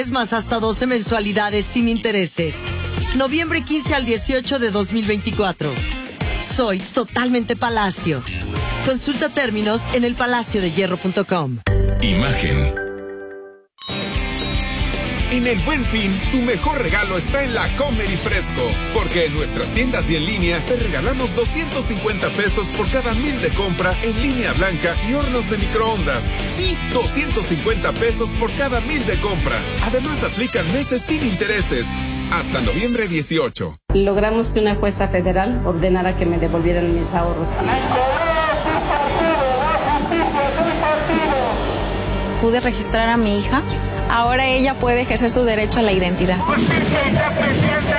Es más, hasta 12 mensualidades sin intereses. Noviembre 15 al 18 de 2024. Soy totalmente Palacio. Consulta términos en elpalaciodehierro.com. Imagen. En el Buen Fin, tu mejor regalo está en la Comer y Fresco, porque en nuestras tiendas y en línea te regalamos 250 pesos por cada 1,000 de compra en línea blanca y hornos de microondas. Sí, 250 pesos por cada 1,000 de compra. Además, aplican meses sin intereses. Hasta noviembre 18. Logramos que una jueza federal ordenara que me devolvieran mis ahorros. Pude registrar a mi hija. Ahora ella puede ejercer su derecho a la identidad.